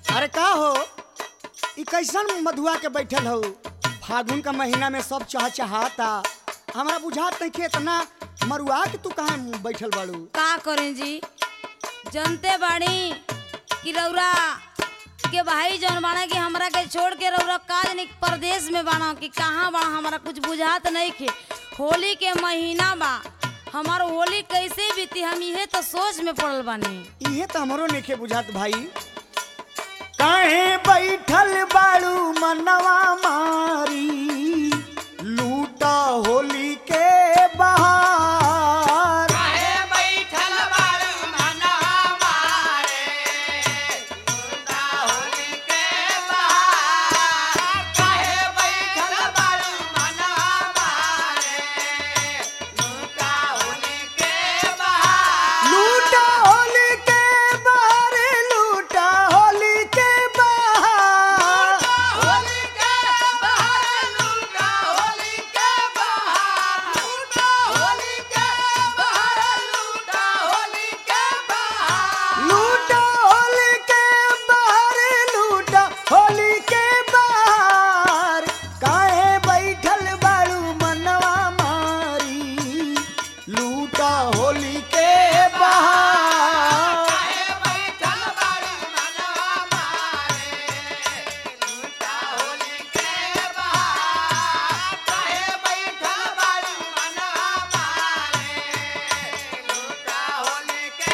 अरे का हो ई कैसन मधुआ के बैठल हो? फागुन का महीना में सब चहचहाता, हमरा बुझात नहीं कि इतना मरुआ के तू कहाँ बैठल बाड़ू? का करें जी, जनते बाड़ी कि रौरा के भाई जौन बाड़ा कि हमरा के छोड़ के रौरा काज नहीं परदेश में बाड़ा कि कहाँ बाड़ा, हमरा कुछ बुझात नहीं खे। होली के महीना बा, हमार होली कैसे बीती हम इहे तो सोच में पड़ल बानी। इहे तो हमरो नइखे बुझात भाई। काहे बैठल बाड़ू मनवा मारी, लूटा होली के बहार। काहे बैठल बाड़ू मनवा मारे, लूटा होली के बहार। काहे बैठल बाड़ू मनवा मारे, लूटा होली के बहार। लूटा होली के बहार, लूटा होली के बहार। होली के बहार, लूटा होली के बहार। लूटा होली के बहार, लूटा होली के बहार। लूटा होली के बहार, लूटा होली के बहार। काहे बैठल बाड़ू मनवा मारी, लूटा होली के बहार। काहे बैठल बाड़ू मनवा मारे, लूटा होली के बहार। काहे बैठल बाड़ू मनवा मारे, लूटा होली के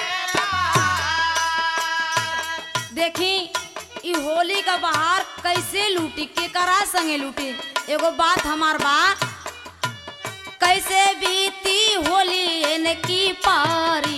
बहार। देखी ई होली का बहार कैसे लूटी, केकरा संगे लूटी। एगो बात हमार बा, कैसे बीती होली इनकी पारी,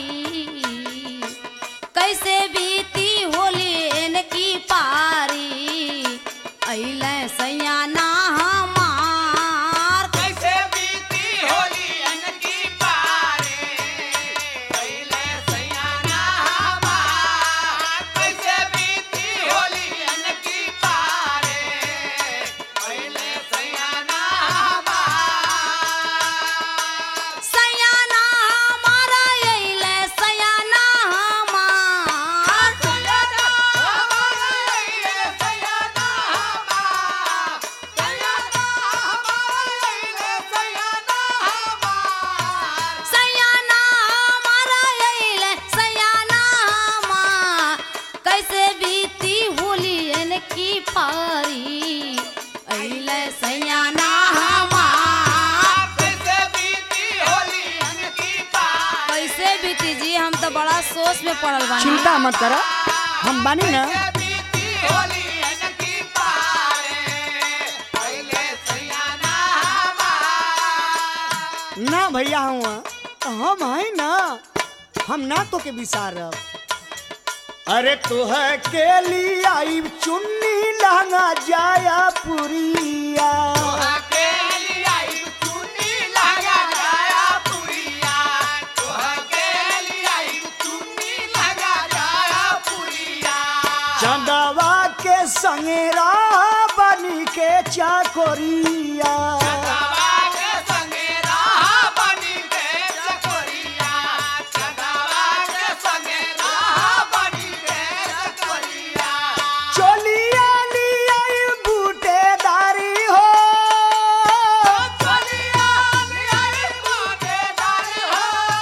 कैसे बीती होली इनकी पारी। अइले सैयाना हमार, कैसे बीती होली अनकी पारे, पहले सयाना हमार। कैसे बीती होली अनकी पारे, पहले सयाना हमार। सैयाना हमारा अइले सैयाना हमार। सयाना हमार, ये सयाना हमार। सयाना हमार, ये सयाना हमार। सैयाना हमारा अइले सैयाना हमार। कैसे बीती होली इनकी पारी, अइले सैयाना हमार। कैसे बीती होली अनकी पार। कैसे बीती जी, हम तो बड़ा सोच में पड़ल बानी। चिंता मत करा, हम बानी ना। कैसे बीती होली अनकी पार, पहले सयाना हमार। ना भैया हुआ हम है ना, हम ना तो के विसारब। अरे तुह के लिए आई चुन्नी लहंगा जाया पुरिया। के लिए आई चुन्नी लगा जाया पुरिया। तोह के लिए आई चुन्नी लगा जाया पुरिया। चंदवा के संगेरा बनी के चाकोरिया। चंदवा के संगे राह बनी के चकोरिया। चंदवा के संगे राह बनी के चकोरिया। चोलिया लिया बूटेदारी हो। चलिया लियाई गोटेदार हो।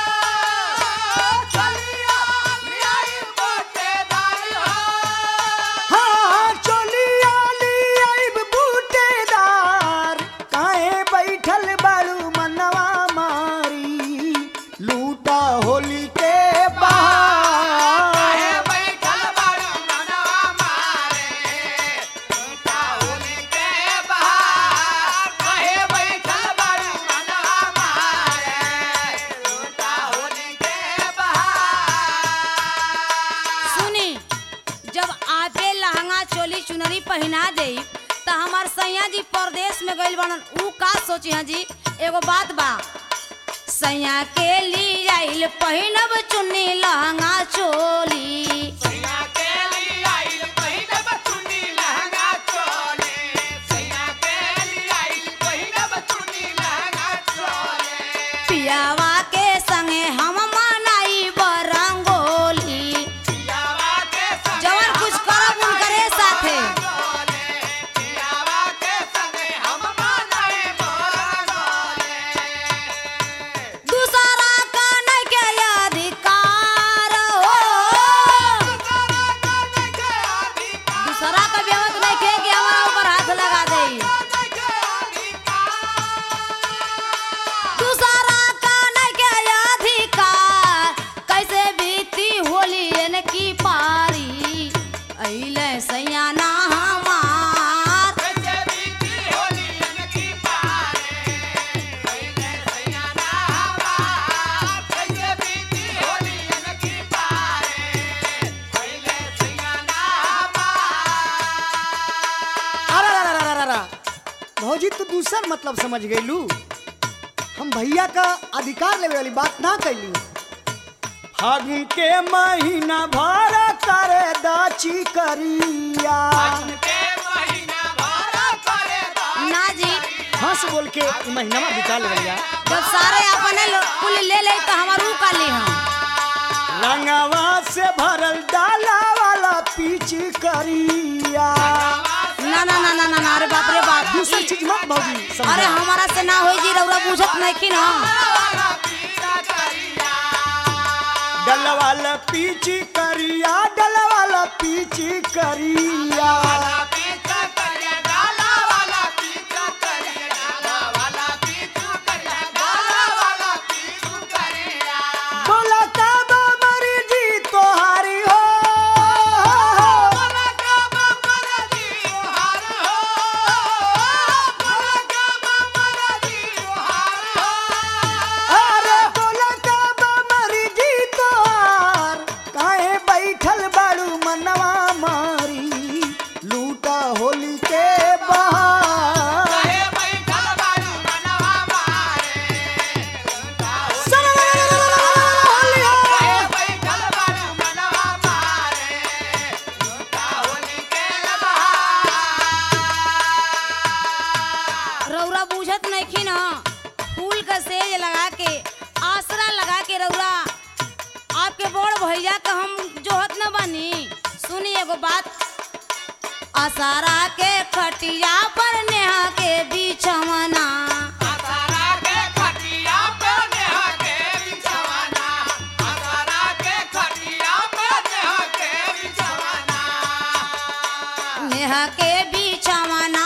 चलिया लियाई गोटेदार हो। हाँ चोलिया लिया बूटेदार। काहे बैठल बाड़ू मनवा मारी, लूटा होली के बहार। काहे बैठल बाड़ू मनवा मारे, लूटा होली के बहार। काहे बैठल बाड़ू मनवा मारे, लूटा होली के बहार। सुनी, जब आपे लहंगा चोली चुनरी पहना देई त हमार सैया जी परदेश में गइल बनन, ऊ का सोची हैं जी। एगो बात बा, सैया के लिए आइल पहिनब चुन्नी लहंगा चोली। सैया के लिए आइल पहिनब चुन्नी लहंगा चोली। सैया के लिए आइल पहिनब चुन्नी लहंगा चोली। पियावा के संगे हम मनाई बरंगोली। पियावा के संगे जवन कुछ करब उनकरे अइले सैया ना हमार कैसे बीती होली अनकी पारे पहले सैया ना हमार कैसे बीती होली अनकी पारे पहले सैया ना हमार अरे भौजी तू दूसर मतलब समझ गईलू। हम भैया का अधिकार लेवे वाली बात ना कैली। फागुन के महीना भर करे दाची करिया। के महीना भरा करे ना जी हंस बोल के ई महीना बिता लिया। जब सारे अपने कुल ले ले तो हमारू का ले हम रंगवा से भरल डाला वाला पीछ करिया। ना ना ना ना ना ना, अरे बाप रे बाप दूसर चीज मत भौजी समझा। अरे हमारा से ना होई जी रउरा बुझत नहीं कि ना डलवाला पीछ करिया डलवाला पीछ करिया। पीछा करिया डाला वाला पीछा करिया डाला वाला पीछा करिया डाला वाला पीछा करिया बोला कब मरी जी तोहारी हो। बोला कब मरा जी हार हो बोला कब मरा जी हार हो अरे बोला कब मरी जी तोहार काहे बैठल बाड़ू मनवा मारी लूटा होली के बहार। कहे बैठल बारू मनवा मारे होली हो। कहे बैठल बारू मनवा मारे लूटा होली के बहार रउरा बुझत नहीं कि ना फूल का सेज लगा के आसरा लगा के रउरा आपके बड़ भैया का हम जोहत न बनी। सुनी एगो बात आसारा के खटिया पर नेहा के बिछवना आसारा के खटिया पे नेहा के बिछवाना आसारा के खटिया पे नेहा के बिछवाना नेहा के बिछवना